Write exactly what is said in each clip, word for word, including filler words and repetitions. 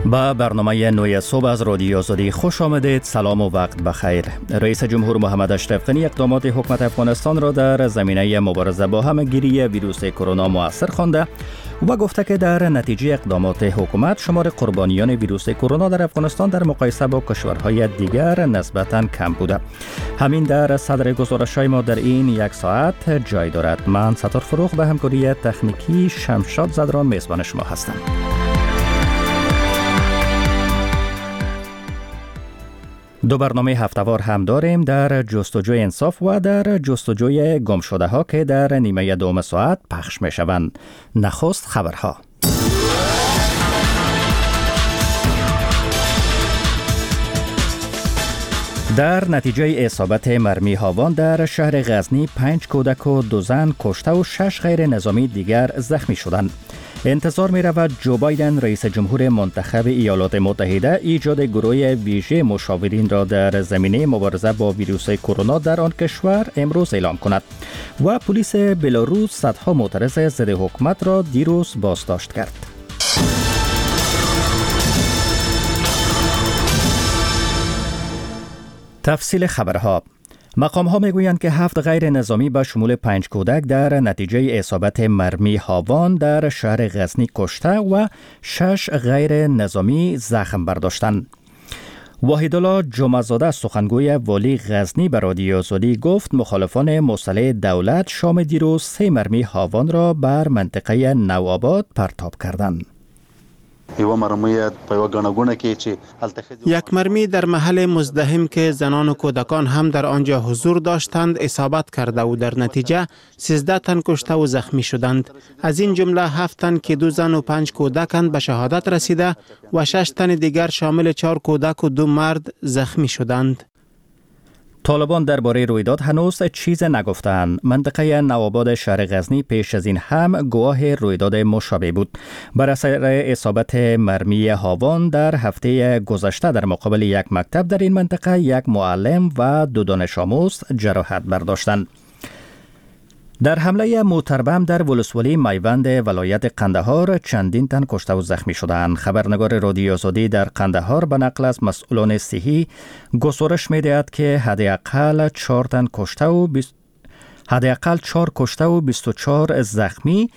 با برنامه نوی صبح از رادیو آزادی خوش آمدید. سلام و وقت بخیر. رئیس جمهور محمد اشرف غنی اقدامات حکومت افغانستان را در زمینه مبارزه با همه‌گیری ویروس کرونا مؤثر خوانده و گفته که در نتیجه اقدامات حکومت شمار قربانیان ویروس کرونا در افغانستان در مقایسه با کشورهای دیگر نسبتاً کم بوده. همین در صدر گزارش‌های ما در این یک ساعت جای دارد. من ستار فروغ به همکاری تکنیکی شمشاد زدران میزبان شما هستم. دو برنامه هفته‌وار هم داریم، در جستجوی انصاف و در جستجوی گمشده ها که در نیمه دوم ساعت پخش می شوند. نخست خبرها. در نتیجه اصابت مرمی هاوان در شهر غزنی پنج کودک و دو زن کشته و شش غیر نظامی دیگر زخمی شدند. انتظار می رود جو بایدن رئیس جمهور منتخب ایالات متحده ایجاد گروه ویژه مشاورین را در زمینه مبارزه با ویروس کرونا در آن کشور امروز اعلام کند و پلیس بلاروس صدها معترض ضد حکومت را دیروز بازداشت کرد. تفصیل خبرها. مقام ها می گویند که هفت غیر نظامی به شمول پنج کودک در نتیجه اصابت مرمی هاوان در شهر غزنی کشته و شش غیر نظامی زخم برداشتند. واحدالله جمعه‌زاده سخنگوی والی غزنی به رادیو آزادی گفت مخالفان مسلح دولت شام دیروز سه مرمی هاوان را بر منطقه نوآباد پرتاب کردند. یک مرمی در محل مزدحم که زنان و کودکان هم در آنجا حضور داشتند اصابت کرده و در نتیجه سیزده تن کشته و زخمی شدند. از این جمله هفت تن که دو زن و پنج کودکند به شهادت رسیده و شش تن دیگر شامل چهار کودک و دو مرد زخمی شدند. طالبان درباره رویداد هنوز چیز نگفتند. منطقه نوآباد شهر غزنی پیش از این هم گواه رویداد مشابه بود. بر اثر اصابت مرمی هاوان در هفته گذشته در مقابل یک مکتب در این منطقه یک معلم و دو دانش آموز جراحت برداشتند. در حمله موتربم در ولسوالی میوند ولایت قندهار چندین تن کشته و زخمی شدند. خبرنگار رادیو آزادی در قندهار به نقل از مسئولان صحی گزارش می‌دهد که حداقل چهار تن کشته و حداقل چهار کشته و بیست و چهار زخمی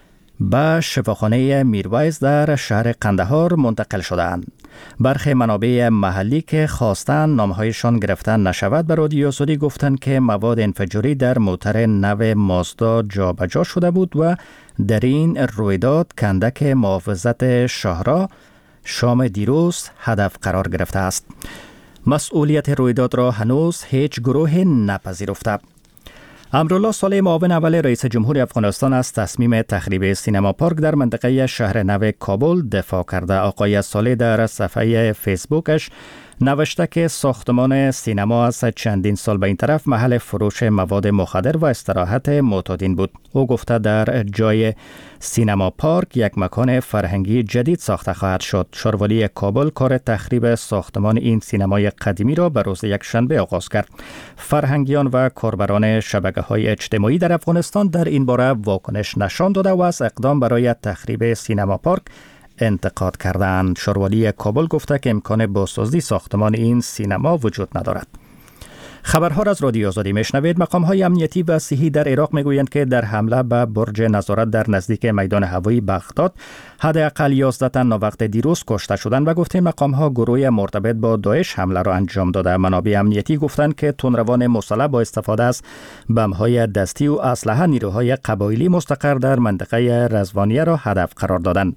به شفاخانه میرویس در شهر قندهار منتقل شدند. برخی منابع محلی که خواستند نامهایشان گرفته نشود به رادیو آزادی گفتند که مواد انفجاری در موتر نو مازدا جابجا شده بود و در این رویداد کندک محافظت شهرها شام دیروز هدف قرار گرفته است. مسئولیت رویداد را هنوز هیچ گروه نپذیرفته. امرالله صالح معاون اول رئیس جمهور افغانستان از تصمیم تخریب سینما پارک در منطقه شهر نو کابل دفاع کرده. آقای صالح در صفحه فیسبوکش نوشته که ساختمان سینما از چندین سال به این طرف محل فروش مواد مخدر و استراحت معتادین بود. او گفته در جای سینما پارک یک مکان فرهنگی جدید ساخته خواهد شد. شاروالی کابل کار تخریب ساختمان این سینمای قدیمی را به روز یکشنبه آغاز کرد. فرهنگیان و کاربران شبکه‌های اجتماعی در افغانستان در این باره واکنش نشان داده و از اقدام برای تخریب سینما پارک انتقاد کردند. شاروالی کابل گفته که امکان بازسازی ساختمان این سینما وجود ندارد. خبرها را از رادیو آزادی میشنوید. مقام‌های امنیتی و صحی در عراق میگویند که در حمله به برج نظارت در نزدیک میدان هوایی بغداد حداقل یازده تن وقت دیروز کشته شدند و گفته مقام‌ها گروه مرتبط با داعش حمله را انجام داده. منابع امنیتی گفتند که تندروان مسلح با استفاده از بم‌های دستی و اسلحه نیروهای قبایلی مستقر در منطقه رضوانیه را هدف قرار دادند.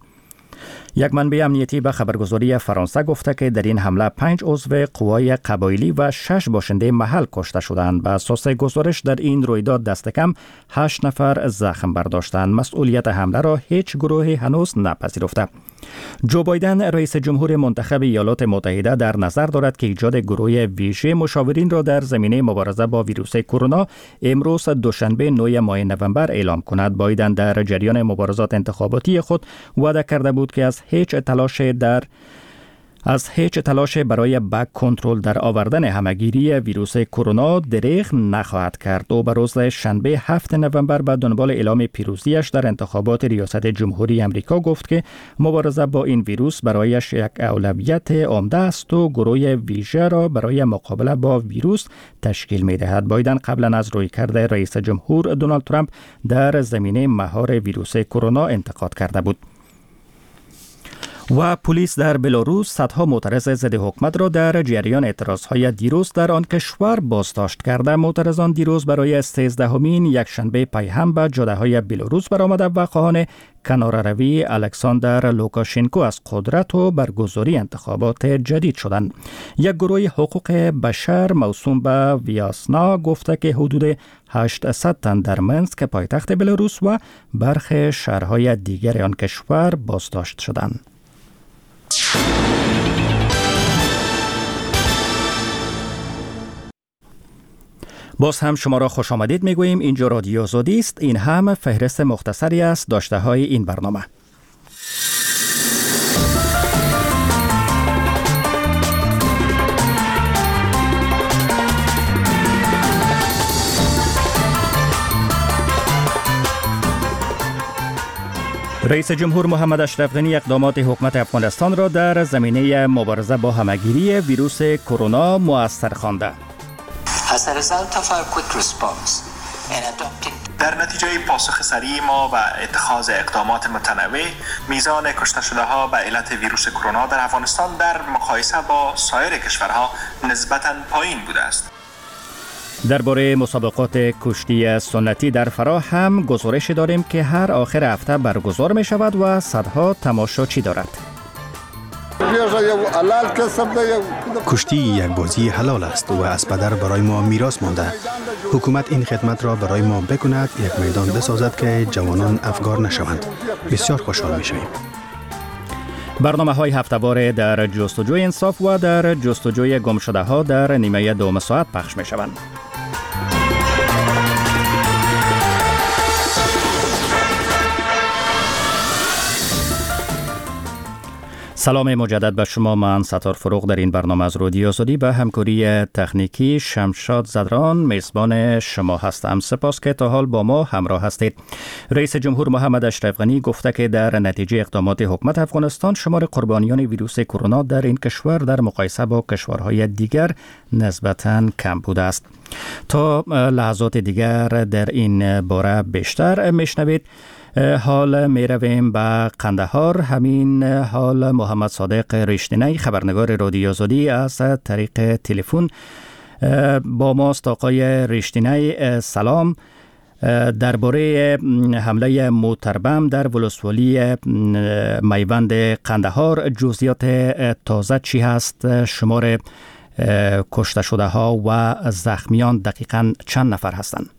یک منبع امنیتی به خبرگزاری فرانسه گفته که در این حمله پنج عضو قوای قبایلی و شش باشنده محل کشته شدند. به اساس گزارش در این رویداد دست کم هشت نفر زخم برداشتند. مسئولیت حمله را هیچ گروهی هنوز نپذیرفته. جو بایدن رئیس جمهور منتخب ایالات متحده در نظر دارد که ایجاد گروه ویژه مشاورین را در زمینه مبارزه با ویروس کرونا امروز دوشنبه نه ماه نوامبر اعلام کند. بایدن در جریان مبارزات انتخاباتی خود وعده کرده بود که از هیچ تلاش در از هیچ تلاش برای بک کنترل در آوردن همهگیری ویروس کرونا دریغ نخواهد کرد و به روز شنبه هفتم نوامبر به دنبال اعلام پیروزیش در انتخابات ریاست جمهوری امریکا گفت که مبارزه با این ویروس برایش یک اولویت عمده است و گروه ویژه را برای مقابله با ویروس تشکیل می دهد. بایدن قبلا از رویکرد رئیس جمهور دونالد ترامپ در زمینه مهار ویروس کرونا انتقاد کرده بود. و پلیس در بلاروس صدها معترض ضد حکومت را در جریان اعتراضهای دیروز در آن کشور بازداشت کرده. معترضان دیروز برای سیزدهمین یکشنبه پیهم به جاده‌های بلاروس برآمده و خواهان کناره‌روی الکساندر لوکاشنکو از قدرت و برگزاری انتخابات جدید شدند. یک گروه حقوق بشر موسوم به ویاسنا گفته که حدود هشتصد تن در منسک پایتخت بلاروس و برخی شهرهای دیگر آن کشور بازداشت شدند. باز هم شما را خوش آمدید میگوییم. اینجا رادیو آزادی است. این هم فهرست مختصری است داشته های این برنامه. رئیس جمهور محمد اشرف غنی اقدامات حکومت افغانستان را در زمینه مبارزه با همهگیری ویروس کرونا مؤثر خوانده. در نتیجه پاسخ سریع ما و اتخاذ اقدامات متنوع، میزان کشته شده ها به علت ویروس کرونا در افغانستان در مقایسه با سایر کشورها نسبتاً پایین بوده است. درباره مسابقات کشتی سنتی در فراه هم گزارش داریم که هر آخر هفته برگزار می شود و صدها تماشاچی دارد. کشتی یک بازی حلال است و از پدر برای ما میراث مانده. حکومت این خدمت را برای ما بکند، یک میدان بسازد که جوانان افگار نشوند. بسیار خوشحال می شویم. برنامه های هفته‌وار در جستجوی انصاف و در جستجوی گم شده ها در نیمه دوم ساعت پخش می شوند. سلام مجدد به شما. من ستار فروغ در این برنامه از رادیو آزادی به همکاری تکنیکی شمشاد زدران میزبان شما هستم. سپاس که تا حال با ما همراه هستید. رئیس جمهور محمد اشرف غنی گفته که در نتیجه اقدامات حکومت افغانستان شمار قربانیان ویروس کرونا در این کشور در مقایسه با کشورهای دیگر نسبتاً کم بوده است. تا لحظات دیگر در این باره بیشتر میشنوید. حال می رویم به قندهار. همین حال محمد صادق ریشتینی خبرنگار رادیو آزادی از طریق تلفن با ماست. آقای ریشتینی سلام. درباره حمله موتربم در ولسوالی میوند قندهار جزئیات تازه چی هست؟ شمار کشته شده ها و زخمیان دقیقاً چند نفر هستند؟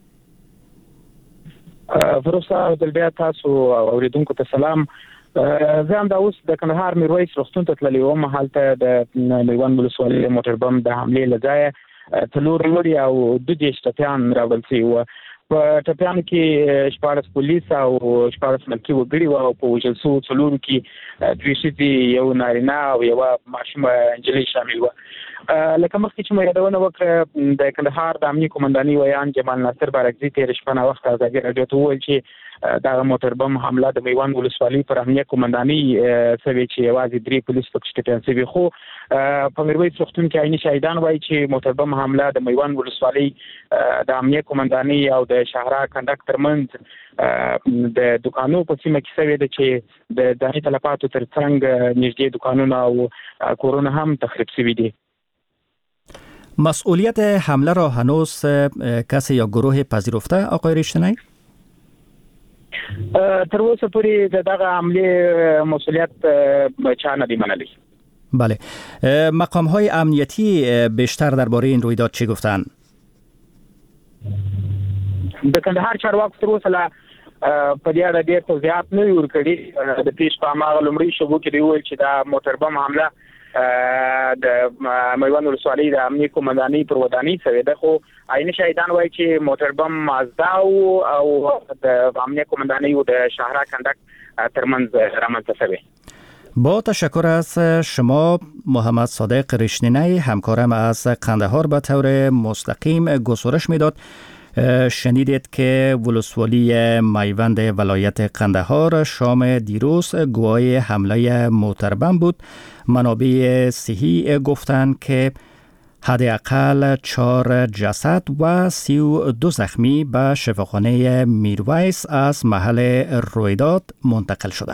فروسا دلبیا تاسو اوریدونکو ته سلام. زه هم دا اوس د کندهار میرویس روغتون ته تللی وم. هلته د میوند ولسوالۍ موټر بم د حملې له ځایه څلور لوړي او دوه دېرش ټپیان راوړل شوي وو. په ټپیانو کې شپاړس پولیس او شپاړس ملکي وګړي وو او په وژل شوو څلورو کې دوې ښځې، یو نارینه او یوه ماشومه نجلۍ شامل وه. لکه مخکې چې مو یادونه وکړه، د کندهار د امنیې قومندانۍ ویان جمال ناصر بارکزي تېره شپه ناوخته ازادي راډیو ته وویل چې دغه موټر بم حمله د میوند ولسوالۍ پر امنیه قومندانۍ شوې چې یوازې درې پولیس پکې ټپیان شوي. خو په میرویس روغتون کې عیني شاهدان وایي چې موټر بم حمله د میوند ولسوالۍ د امنیه قومندانۍ او د شهرا کنډک ترمنځ د دکانو په سیمه کې شوې ده چې د دانې تلفاتو تر څنګ نږدې دکانونه او کورونه هم تخریب شوي دي. مسئولیت حمله را هنوز کسی یا گروه پذیرفته آقای ریشتینی؟ تر اوسه پورې د دغه حملې مسئولیت چا نه دی منلی. بله. مقام های امنیتی بیشتر درباره این رویداد چی گفتن؟ د کندهار چارواکو تر اوسه لا په دې اړه ډېر توضیحات نه دي ورکړي. د پیش په هماغه لومړي شبو کې دی ویل چې دا موټر بم حمله د میوند ولسوالۍ د امنیې قومندانۍ پر ودانۍ شوې ده. خو عیني شاهدان وایي چې موټر بم مازدا او د امنیې قومندانۍ او د شهرا کنډک ترمنځ رامنځته شوی. با تشکر از شما محمد صادق ریشنینی، همکارم از قندهار به طور مستقیم گزارش میداد. شنیدید که ولسوالی میوند ولایت قندهار شام دیروز گواه حمله موتربم بود. منابع صحی گفتند که حداقل چهار جسد و سی و دو زخمی به شفاخانه میرویس از محل رویداد منتقل شده.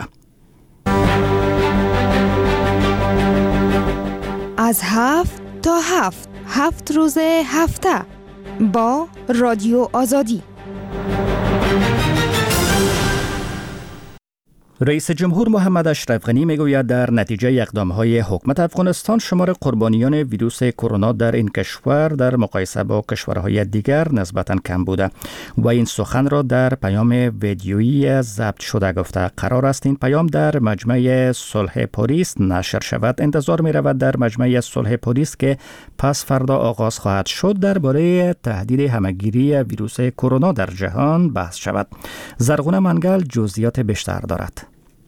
از هفت تا هفت هفت روز هفته با رادیو آزادی. رئیس جمهور محمد اشرف غنی میگوید در نتیجه اقدام‌های حکومت افغانستان شمار قربانیان ویروس کرونا در این کشور در مقایسه با کشورهای دیگر نسبتاً کم بوده و این سخن را در پیام ویدیویی ضبط شده گفته. قرار است این پیام در مجمع صلح پاریس نشر شود. انتظار می رود در مجمع صلح پاریس که پس فردا آغاز خواهد شد درباره تهدید همهگیری ویروس کرونا در جهان بحث شود. زرغونه منگل جزئیات بیشتر دارد.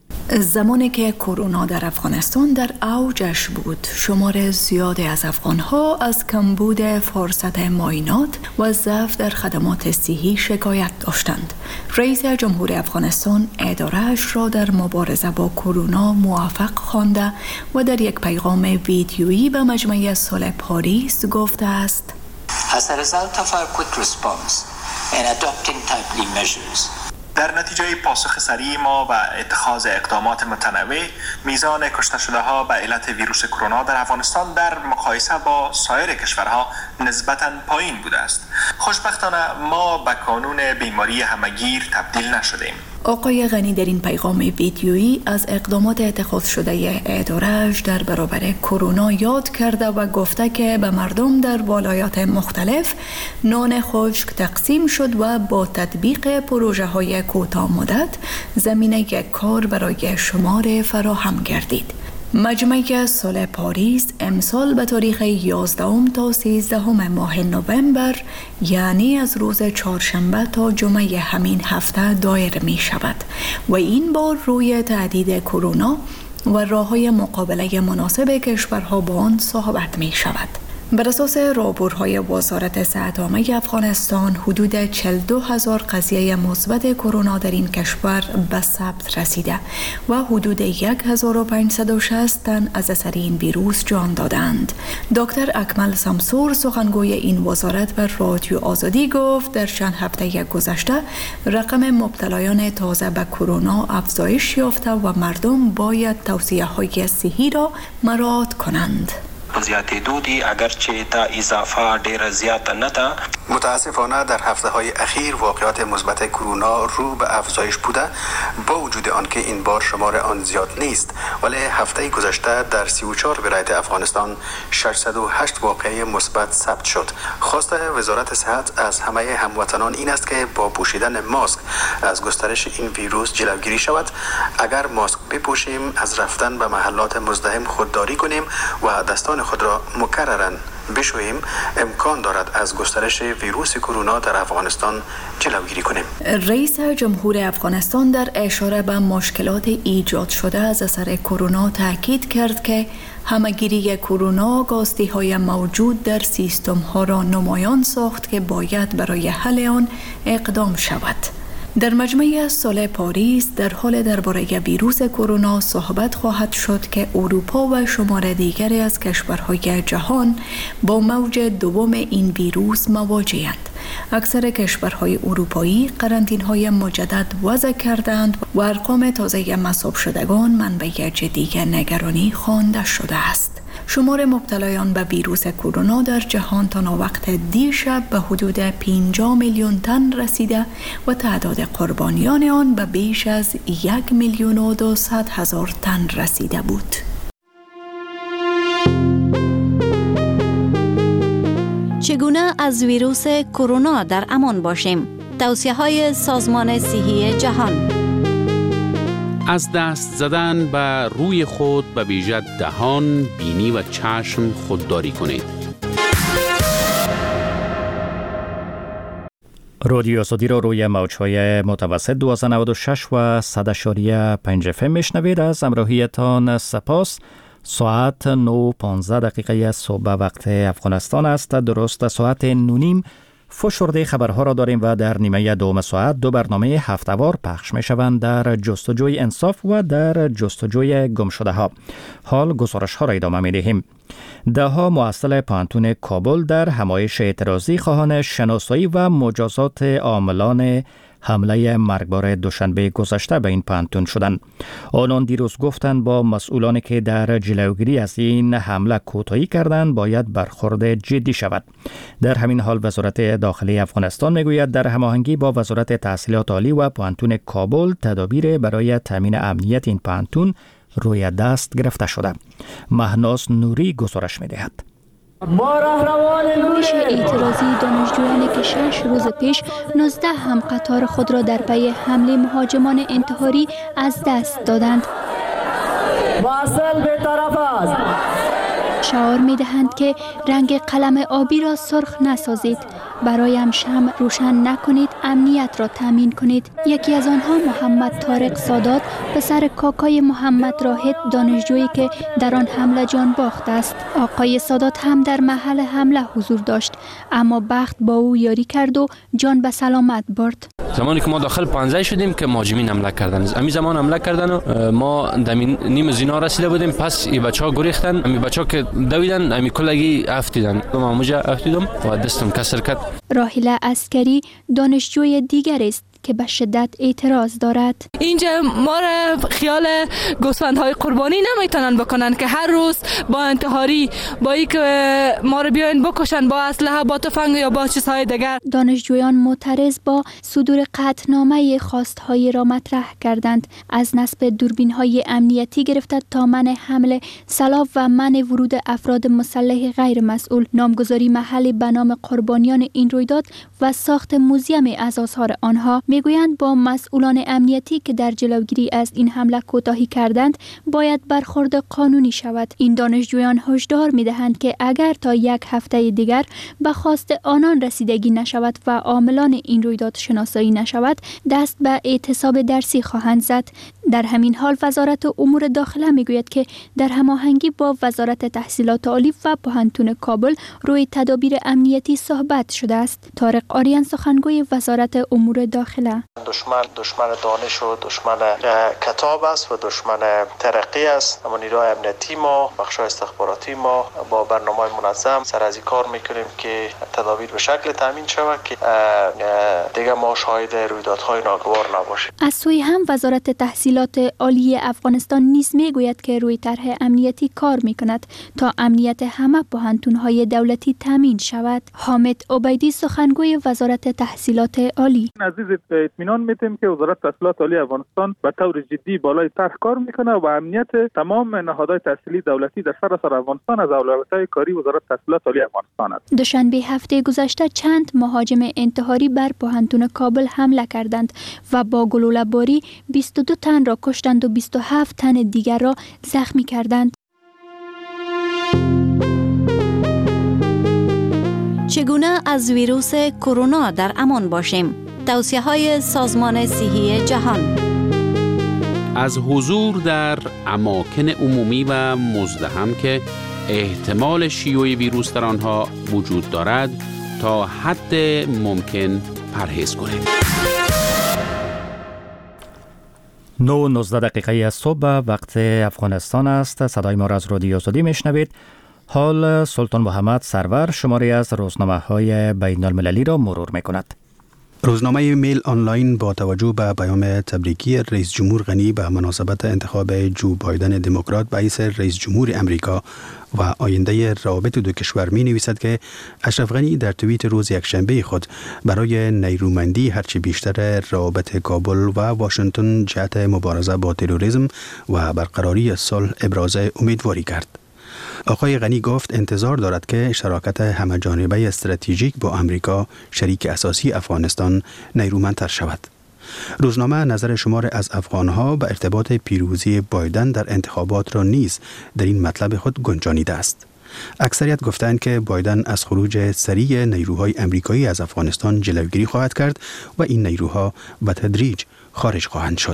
زمانی که کرونا در افغانستان در اوجش بود، شمار زیادی از افغانها از کمبود فرصت معاینات و ضعف در خدمات صحی شکایت داشتند. رئیس جمهور افغانستان اداره‌اش را در مبارزه با کرونا موفق خوانده و در یک پیغام ویدیویی به مجمع صلح پاریس گفته است: As a result of our quick response and adopting timely measures, در نتیجه پاسخ سریع ما و اتخاذ اقدامات متنوع، میزان کشته شده ها به علت ویروس کرونا در افغانستان در مقایسه با سایر کشورها نسبتاً پایین بوده است. خوشبختانه ما به کانون بیماری همهگیر تبدیل نشدیم. آقای غنی در این پیغام ویدیویی از اقدامات اتخاذ شده اداره‌اش در برابر کرونا یاد کرده و گفته که به مردم در ولایات مختلف نان خشک تقسیم شد و با تطبیق پروژه‌های کوتاه مدت زمینه کار برای شمار فراهم گردید. مجمع صلح پاریس امسال به تاریخ یازدهم تا سیزدهم ماه نوامبر، یعنی از روز چهارشنبه تا جمعه همین هفته دایر می شود و این بار روی تهدید کرونا و راه‌های مقابله مناسب کشورها با آن صحبت می شود. بر اساس راهبردهای وزارت صحت عامه افغانستان، حدود چهل و دو هزار قضیه مثبت کرونا در این کشور به ثبت رسیده و حدود هزار و پانصد و شصت تن از اثر این ویروس جان دادند. دکتر اکمل سمسور، سخنگوی این وزارت، به رادیو آزادی گفت در چند هفته گذشته رقم مبتلایان تازه به کرونا افزایش یافته و مردم باید توصیه‌های صحی را مراعات کنند. زیادی دودی اگرچه تا اضافه دیر زیاد نتا. متاسفانه در هفته های اخیر واقعات مثبت کرونا رو به افزایش بوده، با وجود آنکه این بار شمار آن زیاد نیست، ولی هفته گذشته در سی و چهار ولایت افغانستان ششصد و هشت واقعه مثبت ثبت شد. خواست وزارت صحت از همه هموطنان این است که با پوشیدن ماسک از گسترش این ویروس جلوگیری شود. اگر ماسک بپوشیم، از رفتن به محلات مزدحم خودداری کنیم و دستان خود را مکرراً بشوییم، امکان دارد از گسترش ویروس کرونا در افغانستان جلوگیری کنیم. رئیس جمهور افغانستان در اشاره به مشکلات ایجاد شده از اثر کرونا تاکید کرد که همهگیری کرونا کاستی‌های موجود در سیستم‌ها را نمایان ساخت که باید برای حل آن اقدام شود. در مجمع صلح پاریس در حال درباره ویروس کرونا صحبت خواهد شد که اروپا و شمار دیگری از کشورهای جهان با موج دوم این ویروس مواجه‌اند. اکثر کشورهای اروپایی قرنطینه‌های مجدد وضع کردند و ارقام تازه مصاب شدگان منبع جدی نگرانی خوانده شده است. شمار مبتلایان به ویروس کرونا در جهان تا وقت دیشب به حدود پنجاه میلیون تن رسیده و تعداد قربانیان آن به بیش از یک میلیون و دویست هزار تن رسیده بود. چگونه از ویروس کرونا در امان باشیم؟ توصیه‌های سازمان صحی جهان. از دست زدن به روی خود به ویژه دهان، بینی و چشم خودداری کنید. رادیو آزادی را روی موج‌های متوسط دویست و نود و شش و صد و پنج اف ام میشنوید. از همراهیتان سپاس. ساعت نه و پانزده دقیقه صبح وقت افغانستان است. درست ساعت نونیم فشرده خبرها را داریم و در نیمه دوم ساعت دو برنامه هفته‌وار پخش می شوند در جستجوی انصاف و در جستجوی گمشده ها. حال گزارش ها را ادامه می دهیم. ده ها محصل پانتون کابل در همایش اعتراضی خواهان شناسایی و مجازات عاملان حمله مرگبار دوشنبه گذشته به این پانتون شدند. آنان دیروز گفتند با مسئولانی که در جلوگیری از این حمله کوتاهی کردند باید برخورد جدی شود. در همین حال وزارت داخلی افغانستان میگوید در هماهنگی با وزارت تحصیلات عالی و پانتون کابل تدابیر برای تامین امنیت این پانتون روی دست گرفته شده. مهناز نوری گزارش می‌دهد. همایش اعتراضی دانشجویانی که شش روز پیش نوزده هم قطار خود را در پی حمله مهاجمان انتحاری از دست دادند. واصل به طرف است. شعار می دهند که رنگ قلم آبی را سرخ نسازید، برایم شمع روشن نکنید، امنیت را تامین کنید. یکی از آنها محمد طارق سادات، پسر کاکای محمد راحت دانشجویی که در آن حمله جان باخت است. آقای سادات هم در محل حمله حضور داشت، اما بخت با او یاری کرد و جان به سلامت برد. زمانی که ما داخل پانزده شدیم که مهاجمین حمله کردن، امی زمان حمله کردن و ما نیم زینا رسیده بودیم، پس این بچه‌ها گریختن، امی بچه‌ها که دویدن امی کلگی افتیدن، ما موجه افتیدم و دستم کسر کرد. راحله عسکری دانشجوی دیگر است که به شدت اعتراض دارد. اینجا ما را خیال گوسفندهای قربانی نمیتونن بکنن که هر روز با انتحاری با اینکه ما را بیاین بکشن با اسلحه، با تفنگ یا با چیزهای دیگر. دانشجویان معترض با صدور قطعنامه خواستهای را مطرح کردند، از نصب دوربین‌های امنیتی گرفته تا منع حمله سلاح و منع ورود افراد مسلح غیر مسئول، نامگذاری محلی به نام قربانیان این رویداد و ساخت موزیم از آثار آنها. میگویند با مسئولان امنیتی که در جلوگیری از این حمله کوتاهی کردند باید برخورد قانونی شود. این دانشجویان هشدار میدهند که اگر تا یک هفته دیگر به خواست آنان رسیدگی نشود و عاملان این رویداد شناسایی نشود، دست به اعتصاب درسی خواهند زد. در همین حال وزارت امور داخله میگوید که در هماهنگی با وزارت تحصیلات عالی و پانتون کابل روی تدابیر امنیتی صحبت شده است. طارق آریان سخنگوی وزارت امور داخله: دشمن دشمن دانش و دشمن کتاب است و دشمن ترقی است. اما نیروی امنیتی ما، بخش استخباراتی ما با برنامه منظم سر از این کار میکنیم که تدابیر به شکل تامین شود که دیگه ما شاهد رویدادهای ناگوار نباشیم. از سوی هم وزارت تحصیلات عالی افغانستان نیز میگوید که روی طرح امنیتی کار میکند تا امنیت همه پوهنتون‌های دولتی تامین شود. حامد عبیدی سخنگوی وزارت تحصیلات عالی: عزیز اطمینان میتیم که وزارت تحصیلات عالی افغانستان به طور جدی بالای طرح کار میکنه و امنیت تمام نهادهای تحصیلی دولتی در سراسر افغانستان از اولویت‌های کاری وزارت تحصیلات عالی افغانستان است. دوشنبه هفته گذشته چند مهاجم انتحاری بر پوهنتون کابل حمله کردند و با گلوله‌باری بیست و دو تن را کشتند و بیست و هفت تن دیگر را زخمی کردند. چگونه از ویروس کرونا در امان باشیم؟ توصیه های سازمان صحی جهان. از حضور در اماکن عمومی و مزدحم که احتمال شیوع ویروس در آنها وجود دارد تا حد ممکن پرهیز کنید. نه و نوزده دقیقه صبح وقت افغانستان است. صدای ما را از رادیو آزادی میشنوید. حال سلطان محمد سرور شماری از روزنامه‌های بین المللی را مرور می‌کند. روزنامه میل آنلاین با توجه به پیام تبریکی رئیس جمهور غنی به مناسبت انتخاب جو بایدن دموکرات به حیث رئیس جمهور امریکا و آینده روابط دو کشور می نویسد که اشرف غنی در توییت روز یکشنبه خود برای نیرومندی هرچی بیشتر روابط کابل و واشنگتن جهت مبارزه با تروریسم و برقراری صلح ابراز امیدواری کرد. آقای غنی گفت انتظار دارد که شراکت همه‌جانبه استراتژیک با امریکا شریک اساسی افغانستان نیرومندتر شود. روزنامه نظر شمار از افغانها به ارتباط پیروزی بایدن در انتخابات را نیز در این مطلب خود گنجانیده است. اکثریت گفتند که بایدن از خروج سریع نیروهای امریکایی از افغانستان جلوگیری خواهد کرد و این نیروها به تدریج خارج خواهند شد.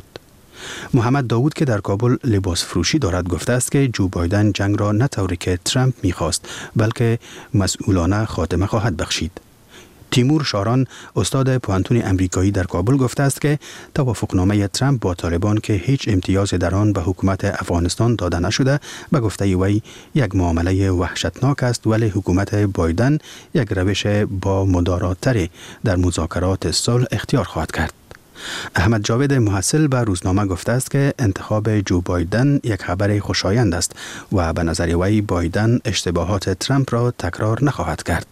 محمد داوود که در کابل لباس فروشی دارد گفته است که جو بایدن جنگ را نه طوری که ترامپ می‌خواست بلکه مسئولانه خاتمه خواهد بخشید. تیمور شاران استاد پوهنتون امریکایی در کابل گفته است که توافقنامه ترامپ با طالبان که هیچ امتیاز در آن به حکومت افغانستان داده نشده به گفته وی یک معامله وحشتناک است، ولی حکومت بایدن یک روش با مدارات‌تر در مذاکرات صلح اختیار خواهد کرد. احمد جاوید محصل به روزنامه گفته است که انتخاب جو بایدن یک خبر خوشایند است و به نظر وی بایدن اشتباهات ترامپ را تکرار نخواهد کرد.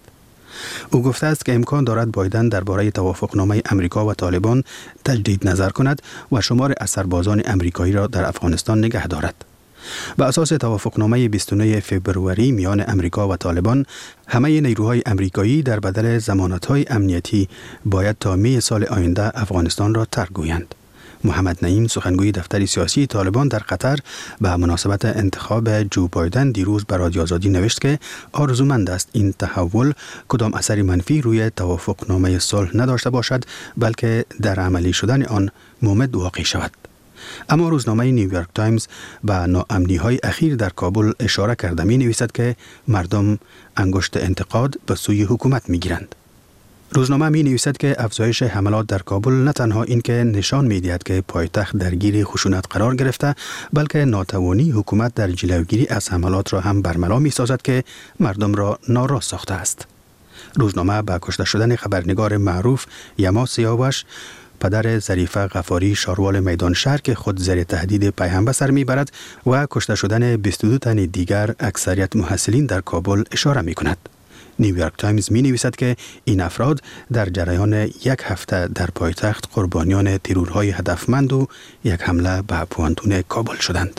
او گفته است که امکان دارد بایدن درباره توافقنامه امریکا و طالبان تجدید نظر کند و شمار از سربازان امریکایی را در افغانستان نگه دارد. به اساس توافقنامه بیست و نه فوریه میان امریکا و طالبان، همه نیروهای امریکایی در بدل ضمانت‌های امنیتی باید تا می سال آینده افغانستان را ترک گویند. محمد نعیم سخنگوی دفتر سیاسی طالبان در قطر به مناسبت انتخاب جو بایدن دیروز به رادیو آزادی نوشت که آرزومند است این تحول کدام اثر منفی روی توافقنامه صلح نداشته باشد بلکه در عملی شدن آن مومد واقع شود. اما روزنامه نیویورک تایمز به ناامنی‌های اخیر در کابل اشاره کرده می نویسد که مردم انگشت انتقاد به سوی حکومت می گیرند. روزنامه می نویسد که افزایش حملات در کابل نه تنها این که نشان می دهد که پایتخت درگیر خشونت قرار گرفته، بلکه ناتوانی حکومت در جلوگیری از حملات را هم برملا می سازد که مردم را ناراض ساخته است. روزنامه با کشته شدن خبرنگار معروف یما سیاوش، پدر ظریفه غفاری شاروال میدان شهر که خود زیر تهدید پیهم به سر میبرد، و کشته شدن بیست و دو تن دیگر اکثریت محصلین در کابل اشاره می کند. نیویورک تایمز می نویسد که این افراد در جریان یک هفته در پایتخت قربانیان ترورهای هدفمند و یک حمله به پوهنتون کابل شدند.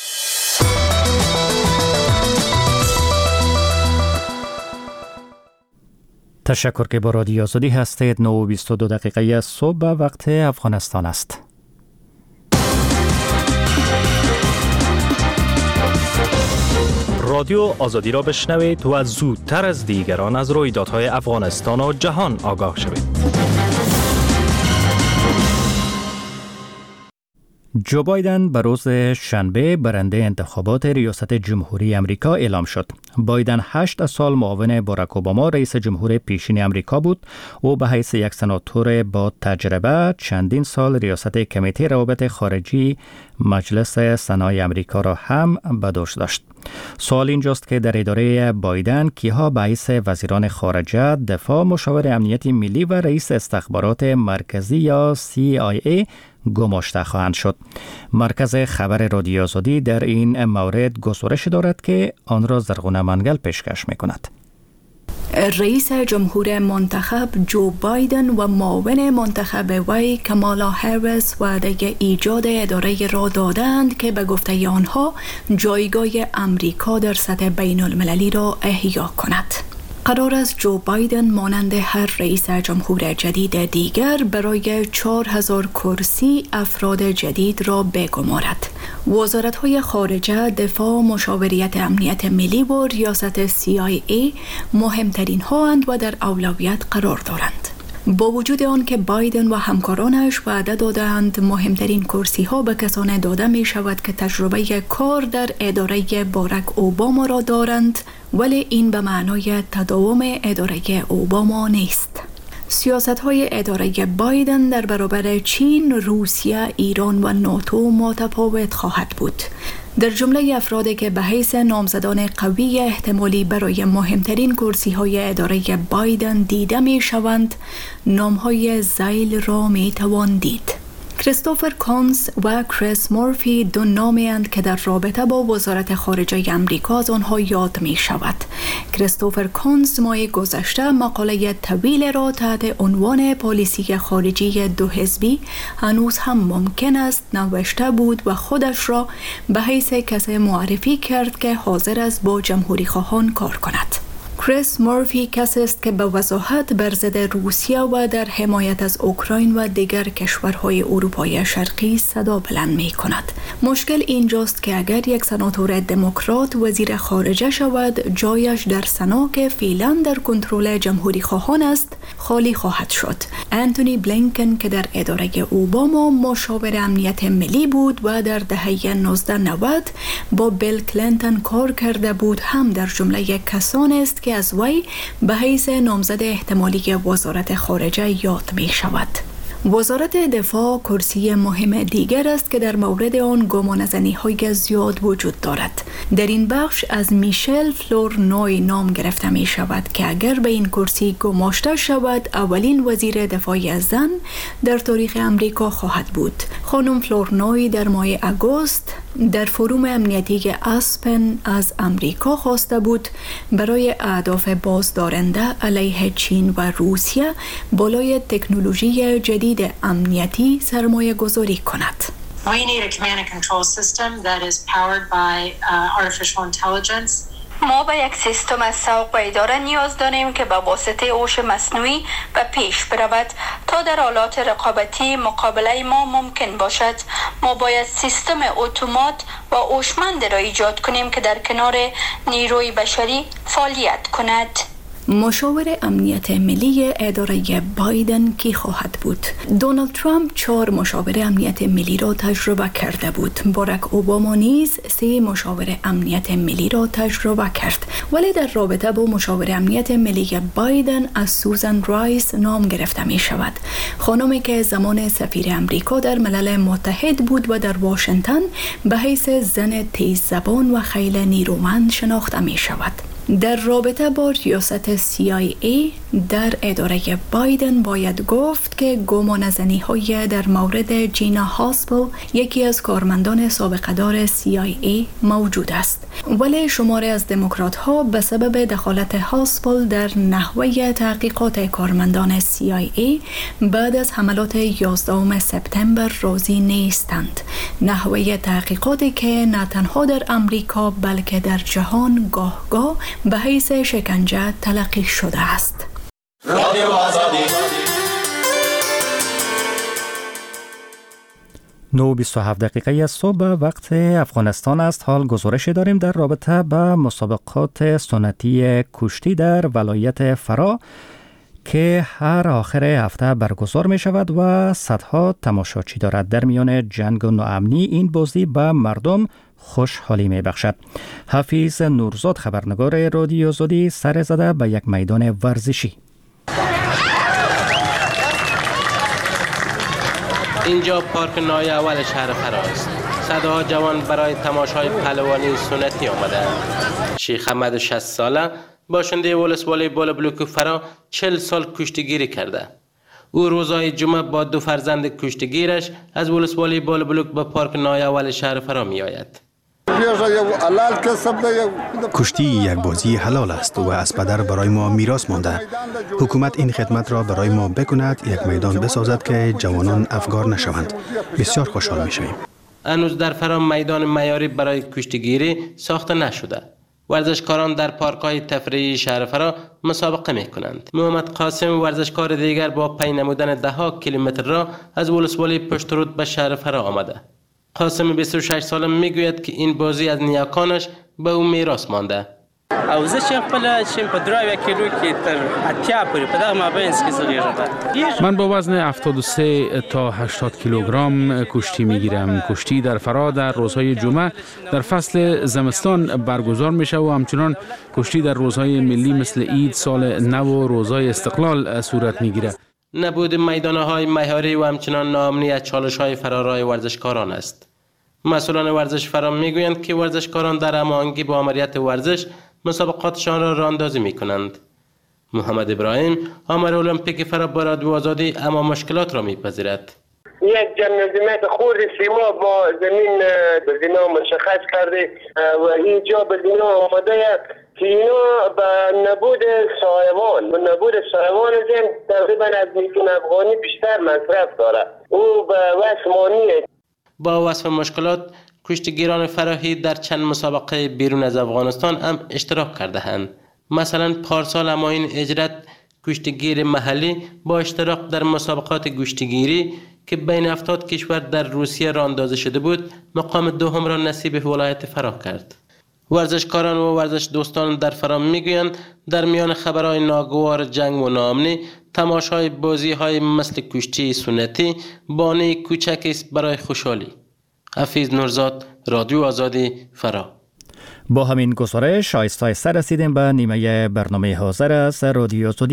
تشکر که با رادیو آزادی هستید. نه و بیست و دو دقیقه صبح وقت افغانستان است. رادیو آزادی را بشنوید و زودتر از دیگران از رویدادهای افغانستان و جهان آگاه شوید. جو بایدن به روز شنبه برنده انتخابات ریاست جمهوری امریکا اعلام شد. بایدن هشت سال معاون باراک اوباما رئیس جمهور پیشین امریکا بود و به حیث یک سناتور با تجربه چندین سال ریاست کمیته روابط خارجی مجلس سنای امریکا را هم به دوش داشت. سوال اینجاست که در اداره بایدن کیها به حیث وزیران خارجه، دفاع، مشاور امنیت ملی و رئیس استخبارات مرکزی یا سی آی ای گماشته خواهند شد. مرکز خبر رادیو آزادی در این مورد گزارش دارد که آن را زرغونه منگل پیشکش می‌کند. رئیس جمهور منتخب جو بایدن و معاون منتخب وی کامالا هریس وعده ایجاد اداره را دادند که به گفته آنها جایگاه امریکا در سطح بین المللی را احیا کند. قرار است جو بایدن مانند هر رئیس جمهور جدید دیگر برای چهار هزار کرسی افراد جدید را بگمارد. وزارت‌های خارجه، دفاع، مشاوریت امنیت ملی و ریاست سی آی ای مهمترین ها اند و در اولویت قرار دارند. با وجود آن که بایدن و همکارانش وعده دادند مهمترین کرسی ها به کسان داده می شود که تجربه کار در اداره باراک اوباما را دارند، ولی این به معنای تداوم اداره اوباما نیست. سیاست های اداره بایدن در برابر چین، روسیه، ایران و ناتو متفاوت خواهد بود. در جمله افرادی که به حیث نامزدان قوی احتمالی برای مهمترین کرسی های اداره بایدن دیده می شوند، نام های زیل را می توان دید. کریستوفر کونز و کریس مورفی دو نامی اند که در رابطه با وزارت خارجه امریکا از آنها یاد می شود. کریستوفر کونز ماه گذشته مقاله طویل را تحت عنوان پالیسی خارجی دو حزبی هنوز هم ممکن است نوشته بود و خودش را به حیث کسی معرفی کرد که حاضر است با جمهوری خواهان کار کند. کریس مورفی کسی است که به وضاحت بر ضد روسیه و در حمایت از اوکراین و دیگر کشورهای اروپای شرقی صدا بلند می کند. مشکل اینجاست که اگر یک سناتور دموکرات وزیر خارجه شود، جایش در سنا که فعلا در کنترل جمهوری خواهان است خالی خواهد شد. انتونی بلینکن که در اداره اوباما مشاور امنیت ملی بود و در دهه نوزده نود با بیل کلینتون کار کرده بود، هم در جمله کسانی است که از وی به حیث نامزد احتمالی وزارت خارجه یاد می شود. وزارت دفاع کرسی مهم دیگر است که در مورد آن گمانه‌زنی های زیاد وجود دارد. در این بخش از میشل فلورنوی نام گرفته می شود که اگر به این کرسی گماشته شود، اولین وزیر دفاع زن در تاریخ امریکا خواهد بود. خانم فلورنوی در ماه اگوست در فروم امنیتی اسپن از امریکا خواسته بود برای اهداف بازدارنده علیه چین و روسیه بالای تکنولوژی جدید امنیتی سرمایه گذاری کند. We need a command and control system that is powered by uh, artificial intelligence. ما به یک سیستم از سوق و اداره نیاز داریم که به واسطه هوش مصنوعی به پیش برود تا در حالات رقابتی مقابله ما ممکن باشد. ما باید سیستم اتومات و هوشمند را ایجاد کنیم که در کنار نیروی بشری فعالیت کند. مشاور امنیت ملی اداره بایدن کی خواهد بود؟ دونالد ترامپ چهار مشاور امنیت ملی را تجربه کرده بود. باراک اوباما نیز سه مشاور امنیت ملی را تجربه کرد. ولی در رابطه با مشاور امنیت ملی بایدن از سوزان رایس نام گرفته می شود. خانمی که زمان سفیر امریکا در ملل متحد بود و در واشنگتن به حیث زن تیز زبان و خیلی نیرومند شناخته می شود. در رابطه با ریاست سی آی ای در اداره بایدن باید گفت که گمانه‌زنی های در مورد جینا هاسپل، یکی از کارمندان سابقه دار سی آی ای موجود است. ولی شماری از دموکرات ها به سبب دخالت هاسپل در نحوه تحقیقات کارمندان سی آی ای بعد از حملات یازدهم سپتامبر راضی نیستند. نحوه تحقیقاتی که نه تنها در امریکا بلکه در جهان گاه گاه به حیث شکنجه تلقی شده است. نو بیست و هفت دقیقه صبح وقت افغانستان است. حال گزارشی داریم در رابطه با مسابقات سنتی کشتی در ولایت فرا که هر آخر هفته برگزار می شود و صدها تماشاچی دارد. در میان جنگ و ناامنی این بازی به مردم خوشحالی می بخشد. حفیظ نورزاد خبرنگار رادیو زودی سر زده به یک میدان ورزشی. اینجا پارک نای اول شهر فرا است. صدها جوان برای تماشای پهلوانی سنتی آمدند. شیخ احمد شصت ساله باشنده ولسوالی بال بلوک فرا چهل سال کشتیگیری کرده. او روزهای جمعه با دو فرزند کشتیگیرش از ولسوالی بال بلوک به پارک نای اول شهر فرا می آید. کشتی یک بازی حلال است و از پدر برای ما میراث مانده. حکومت این خدمت را برای ما بکند، یک میدان بسازد که جوانان افگار نشوند. بسیار خوشحال میشویم. هنوز در فرا میدان معیاری برای کشتیگیری ساخته نشده. ورزشکاران در پارک‌های تفریحی شهر فرا مسابقه می‌کنند. محمد قاسم ورزشکار دیگر با پی نمودن ده ها کیلومتر را از ولسوالی پشترود به شهر فرا آمده. قاسم بیست و شش ساله میگوید که این بازی از نیاکانش به او میراث مانده. او زه چې خپل شم په درې کیلو کې تر اتیا پورې په دغه مابینس کې زغیرم. من با وزن هفتاد و سه تا هشتاد کیلوگرم کشتی میگیرم. کشتی در فرا در روزهای جمعه در فصل زمستان برگزار میشه و همچنان کشتی در روزهای ملی مثل عید، سال نو و روزهای استقلال صورت میگیره. نبود میدانهای مهاری و همچنان ناامنی از چالش‌های فرارای ورزشکاران است. مسئولان ورزش فرا میگویند که ورزشکاران در هماهنگی با آمریت ورزش مسابقاتشان را راهاندازی میکنند. محمد ابراهیم آمر المپیک فرا با رادیو آزادی اما مشکلات را میپذیرد. یک جمعیت خود سیما با زمین بزینا مشخص کرده و اینجا بزینا آمده که اینا به نبود سایوان و نبود سایوان زم تقریبا از میلیون افغانی بیشتر مصرف داره. او به وصف مانیه. با وصف مشکلات کشتیگیران فراحی در چند مسابقه بیرون از افغانستان هم اشتراک کرده اند. مثلا پارسال اماین اجرت کشتیگیر محلی با اشتراک در مسابقات کشتیگیری که بین هفتاد کشور در روسیه راه اندازی شده بود مقام دوم را نصیب ولایت فرا کرد. ورزشکاران و ورزش دوستان در فرا میگویند در میان خبرهای ناگوار جنگ و ناامنی تماشای بازی های مثل کشتی سنتی بانه کوچک است برای خوشحالی. حفیظ نورزاد، رادیو آزادی، فرا. با همین گزارش آیسته آیسته رسیدیم به نیمه برنامه حاضر است رادیو آزادی.